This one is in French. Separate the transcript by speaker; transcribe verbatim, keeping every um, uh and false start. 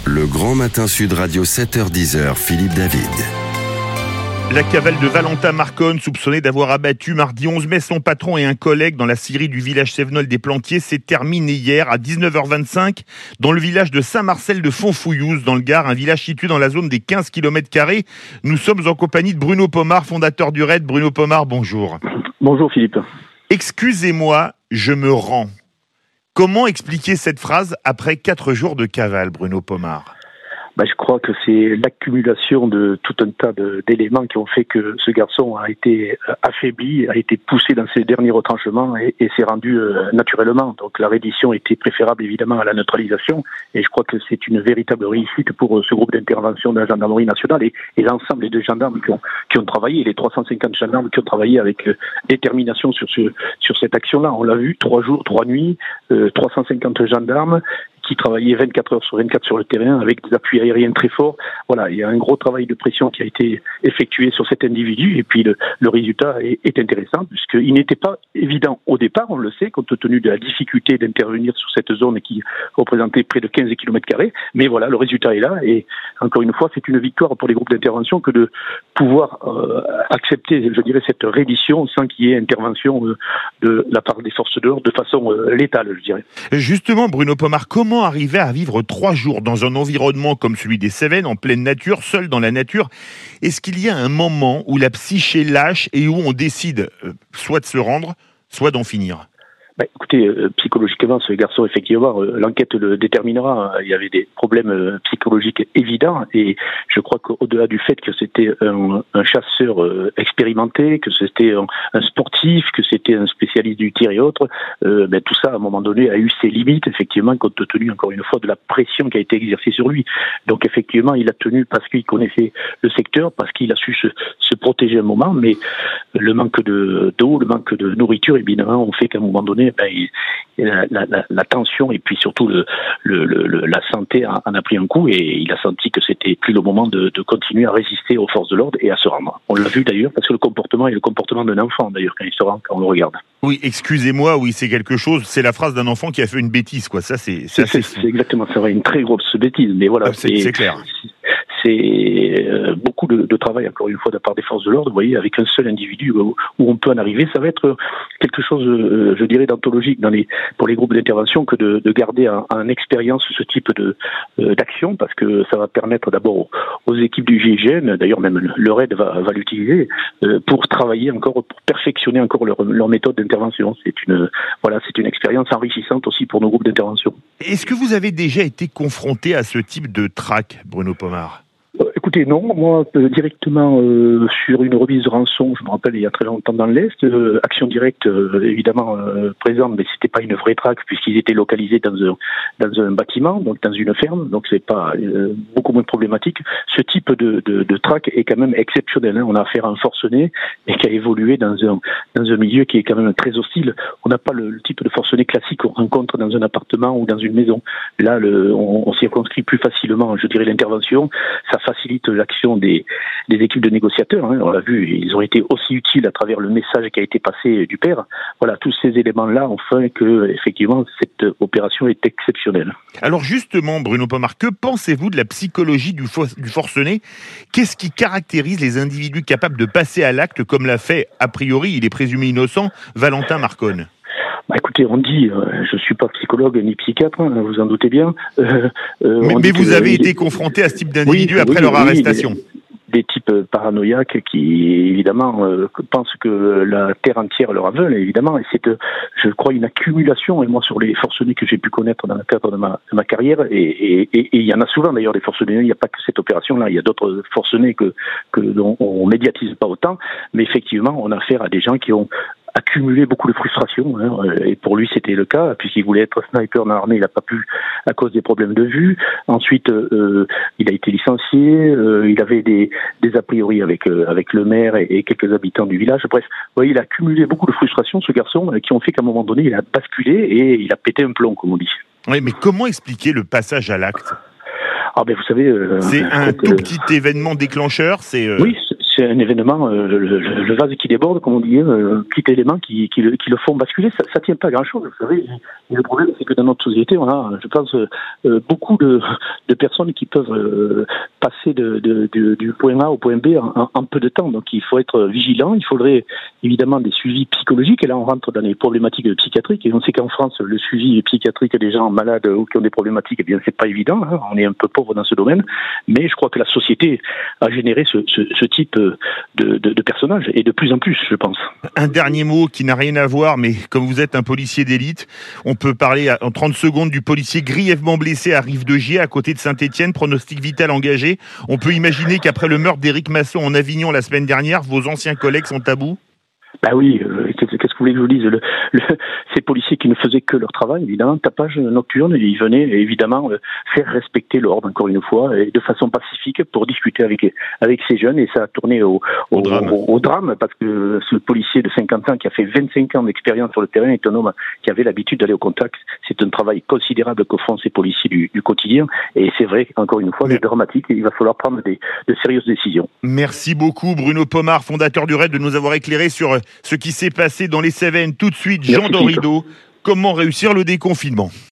Speaker 1: Le Grand Matin Sud Radio sept heures dix, Philippe David.
Speaker 2: La cavale de Valentin Marconne, soupçonné d'avoir abattu mardi onze mai son patron et un collègue dans la scierie du village Sévenol des Plantiers, s'est terminée hier à dix-neuf heures vingt-cinq dans le village de Saint-Marcel de Fontfouillouse, dans le Gard, un village situé dans la zone des quinze kilomètres carrés. Nous sommes en compagnie de Bruno Pomar, fondateur du R A I D. Bruno Pomar, bonjour.
Speaker 3: Bonjour Philippe.
Speaker 2: Excusez-moi, je me rends. Comment expliquer cette phrase après quatre jours de cavale, Bruno Pomar ?
Speaker 3: Ben, je crois que c'est l'accumulation de tout un tas de, d'éléments qui ont fait que ce garçon a été affaibli, a été poussé dans ses derniers retranchements et, et s'est rendu euh, naturellement. Donc la reddition était préférable évidemment à la neutralisation et je crois que c'est une véritable réussite pour euh, ce groupe d'intervention de la gendarmerie nationale et, et l'ensemble des gendarmes qui ont, qui ont travaillé, les trois cent cinquante gendarmes qui ont travaillé avec euh, détermination sur, ce, sur cette action-là. On l'a vu, trois jours, trois nuits, euh, trois cent cinquante gendarmes qui travaillaient vingt-quatre heures sur vingt-quatre sur le terrain avec des appuis aériens très forts. Voilà, il y a un gros travail de pression qui a été effectué sur cet individu et puis le, le résultat est, est intéressant puisqu'il n'était pas évident au départ, on le sait, compte tenu de la difficulté d'intervenir sur cette zone qui représentait près de quinze kilomètres carrés. Mais voilà, le résultat est là et encore une fois, c'est une victoire pour les groupes d'intervention que de pouvoir euh, accepter, je dirais, cette reddition sans qu'il y ait intervention euh, de la part des forces de l'ordre de façon euh, létale, je dirais.
Speaker 2: Justement, Bruno Pomar, comment Comment arriver à vivre trois jours dans un environnement comme celui des Cévennes, en pleine nature, seul dans la nature? Est-ce qu'il y a un moment où la psyché lâche et où on décide euh, soit de se rendre, soit d'en finir?
Speaker 3: Bah, écoutez, euh, psychologiquement, ce garçon, effectivement, euh, l'enquête le déterminera. Il y avait des problèmes euh, psychologiques évidents et je crois qu'au-delà du fait que c'était un, un chasseur euh, expérimenté, que c'était un, un sportif, que c'était un spécialiste du tir et autres, euh, ben, tout ça, à un moment donné, a eu ses limites, effectivement, compte tenu, encore une fois, de la pression qui a été exercée sur lui. Donc, effectivement, il a tenu parce qu'il connaissait le secteur, parce qu'il a su se, se protéger un moment, mais le manque de, d'eau, le manque de nourriture, évidemment, on fait qu'à un moment donné, ben, il, la, la, la tension et puis surtout le, le, le, la santé en, en a pris un coup et il a senti que c'était plus le moment de, de continuer à résister aux forces de l'ordre et à se rendre. On l'a vu d'ailleurs parce que le comportement est le comportement d'un enfant d'ailleurs quand il se rend, quand on le regarde.
Speaker 2: Oui, excusez-moi, oui, c'est quelque chose, c'est la phrase d'un enfant qui a fait une bêtise, quoi. Ça, c'est, c'est,
Speaker 3: c'est, c'est, c'est exactement, c'est vrai, une très grosse bêtise, mais voilà.
Speaker 2: Ah, c'est, c'est clair.
Speaker 3: C'est euh, beaucoup de, de travail, encore une fois, de la part des forces de l'ordre, vous voyez, avec un seul individu où, où on peut en arriver. Ça va être quelque chose, euh, je dirais, d'anthologique dans les, pour les groupes d'intervention que de, de garder en, en expérience ce type de, euh, d'action, parce que ça va permettre d'abord aux, aux équipes du G I G N, d'ailleurs même le R A I D va, va l'utiliser, euh, pour travailler encore, pour perfectionner encore leur, leur méthode d'intervention. C'est une, voilà, c'est une expérience enrichissante aussi pour nos groupes d'intervention.
Speaker 2: Est-ce que vous avez déjà été confronté à ce type de traque, Bruno Pomar ?
Speaker 3: Écoutez, non, moi, euh, directement euh, sur une remise de rançon, je me rappelle, il y a très longtemps dans l'Est, euh, Action Directe, euh, évidemment, euh, présente, mais c'était pas une vraie traque, puisqu'ils étaient localisés dans un, dans un bâtiment, donc dans une ferme, donc c'est pas euh, beaucoup moins problématique. Ce type de, de, de traque est quand même exceptionnel, hein. On a affaire à un forcené, et qui a évolué dans un, dans un milieu qui est quand même très hostile. On n'a pas le, le type de forcené classique qu'on rencontre dans un appartement ou dans une maison. Là, le, on, on circonscrit plus facilement, je dirais, l'intervention. Ça facilite l'action des, des équipes de négociateurs. Hein. On l'a vu, ils ont été aussi utiles à travers le message qui a été passé du père. Voilà, tous ces éléments-là ont fait que, effectivement, cette opération est exceptionnelle.
Speaker 2: Alors justement, Bruno Pomar, que pensez-vous de la psychologie du, fo- du forcené ? Qu'est-ce qui caractérise les individus capables de passer à l'acte, comme l'a fait, a priori, il est présumé innocent, Valentin Marconne ?
Speaker 3: Bah écoutez, on dit, euh, je suis pas psychologue ni psychiatre, hein, vous en doutez bien. Euh,
Speaker 2: euh, mais mais vous avez été confronté à ce type d'individu oui, après oui, leur oui, arrestation.
Speaker 3: Des, des types paranoïaques qui, évidemment, euh, pensent que la terre entière leur aveugle, évidemment, et c'est, euh, je crois, une accumulation, et moi, sur les forcenés que j'ai pu connaître dans le cadre de ma, de ma carrière, et, et, et, et il y en a souvent, d'ailleurs, des forcenés, il n'y a pas que cette opération-là, il y a d'autres forcenés que, que dont on médiatise pas autant, mais effectivement, on a affaire à des gens qui ont accumulé beaucoup de frustration, hein, et pour lui c'était le cas, puisqu'il voulait être sniper dans l'armée, il n'a pas pu à cause des problèmes de vue. Ensuite, euh, il a été licencié, euh, il avait des, des a priori avec, euh, avec le maire et, et quelques habitants du village. Bref, vous voyez, il a accumulé beaucoup de frustration, ce garçon, qui ont fait qu'à un moment donné, il a basculé et il a pété un plomb, comme on dit.
Speaker 2: Oui, mais comment expliquer le passage à l'acte ?
Speaker 3: Ah ben vous savez... Euh,
Speaker 2: c'est un tout petit euh... événement déclencheur, c'est... Euh...
Speaker 3: Oui, c'est un événement, euh, le, le, le vase qui déborde, comme on dit, euh, petit élément qui, qui, le, qui le font basculer. Ça, ça tient pas à grand chose. Vous savez, et le problème, c'est que dans notre société, on a, je pense, euh, beaucoup de, de personnes qui peuvent euh, passer de, de, de, du point A au point B en, en peu de temps. Donc, il faut être vigilant. Il faudrait évidemment des suivis psychologiques. Et là, on rentre dans les problématiques psychiatriques. Et on sait qu'en France, le suivi psychiatrique des gens malades ou qui ont des problématiques, eh bien, c'est pas évident. Hein. On est un peu pauvre dans ce domaine. Mais je crois que la société a généré ce, ce, ce type de, de, de personnages, et de plus en plus, je pense.
Speaker 2: Un dernier mot qui n'a rien à voir, mais comme vous êtes un policier d'élite, on peut parler en trente secondes du policier grièvement blessé à Rive-de-Gier, à côté de Saint-Étienne, pronostic vital engagé. On peut imaginer qu'après le meurtre d'Éric Masson en Avignon la semaine dernière, vos anciens collègues sont à bout ?
Speaker 3: Ben oui, euh, qu'est-ce que vous voulez que je vous dise, le, le, ces policiers qui ne faisaient que leur travail, évidemment, tapage nocturne, ils venaient évidemment euh, faire respecter l'ordre, encore une fois, et de façon pacifique pour discuter avec avec ces jeunes, et ça a tourné au, au, au, drame. Au, au drame, parce que ce policier de cinquante ans qui a fait vingt-cinq ans d'expérience sur le terrain est un homme qui avait l'habitude d'aller au contact. C'est un travail considérable que font ces policiers du, du quotidien, et c'est vrai, encore une fois, c'est dramatique, et il va falloir prendre des, de sérieuses décisions.
Speaker 2: Merci beaucoup Bruno Pomar, fondateur du R A I D, de nous avoir éclairé sur ce qui s'est passé dans les Cévennes. Tout de suite, Jean Dorido, comment réussir le déconfinement?